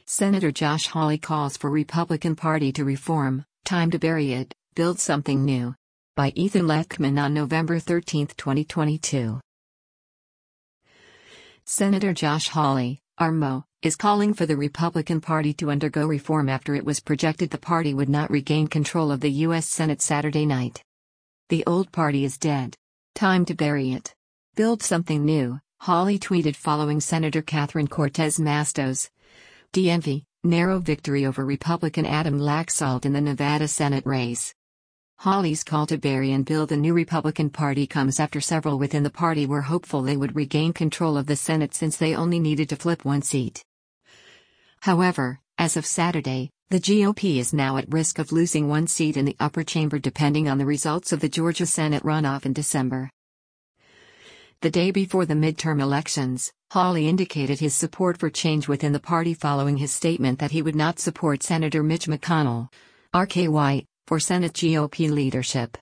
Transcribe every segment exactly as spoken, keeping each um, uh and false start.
Senator Josh Hawley calls for Republican Party to reform, time to bury it, build something new. By Ethan Lechman on November thirteenth, twenty twenty-two. Senator Josh Hawley, R M O, is calling for the Republican Party to undergo reform after it was projected the party would not regain control of the U S Senate Saturday night. The old party is dead. Time to bury it. Build something new, Hawley tweeted following Senator Catherine Cortez Masto's D M V narrow victory over Republican Adam Laxalt in the Nevada Senate race. Hawley's call to bury and build a new Republican Party comes after several within the party were hopeful they would regain control of the Senate since they only needed to flip one seat. However, as of Saturday, the G O P is now at risk of losing one seat in the upper chamber depending on the results of the Georgia Senate runoff in December. The day before the midterm elections, Hawley indicated his support for change within the party following his statement that he would not support Senator Mitch McConnell, R K Y, for Senate G O P leadership.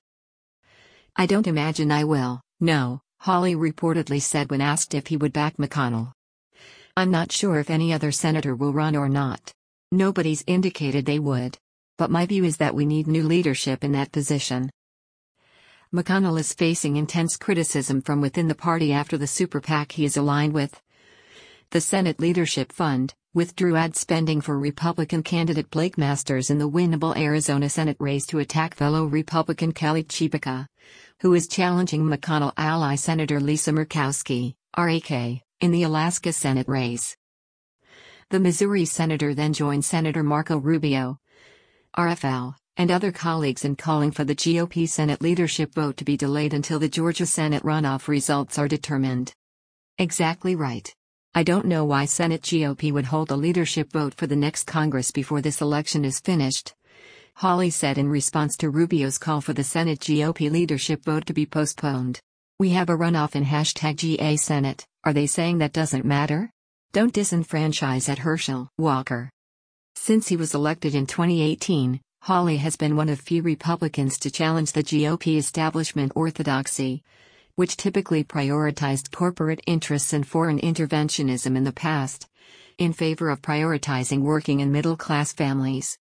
"I don't imagine I will, no," Hawley reportedly said when asked if he would back McConnell. "I'm not sure if any other senator will run or not. Nobody's indicated they would. But my view is that we need new leadership in that position." McConnell is facing intense criticism from within the party after the super PAC he is aligned with, the Senate Leadership Fund, withdrew ad spending for Republican candidate Blake Masters in the winnable Arizona Senate race to attack fellow Republican Kelly Tshibaka, who is challenging McConnell ally Senator Lisa Murkowski, R A K, in the Alaska Senate race. The Missouri senator then joined Senator Marco Rubio, R F L, and other colleagues in calling for the G O P Senate leadership vote to be delayed until the Georgia Senate runoff results are determined. Exactly right. I don't know why Senate G O P would hold a leadership vote for the next Congress before this election is finished, Hawley said in response to Rubio's call for the Senate G O P leadership vote to be postponed. "We have a runoff in hashtag G A Senate, are they saying that doesn't matter? Don't disenfranchise at Herschel Walker." Since he was elected in twenty eighteen, Hawley has been one of few Republicans to challenge the G O P establishment orthodoxy, which typically prioritized corporate interests and foreign interventionism in the past, in favor of prioritizing working and middle-class families.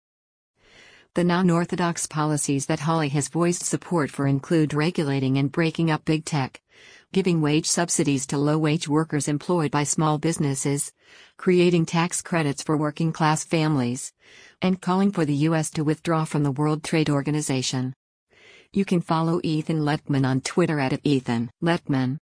The non-orthodox policies that Hawley has voiced support for include regulating and breaking up big tech, giving wage subsidies to low-wage workers employed by small businesses, creating tax credits for working-class families, and calling for the U S to withdraw from the World Trade Organization. You can follow Ethan Lechman on Twitter at Ethan Lechman.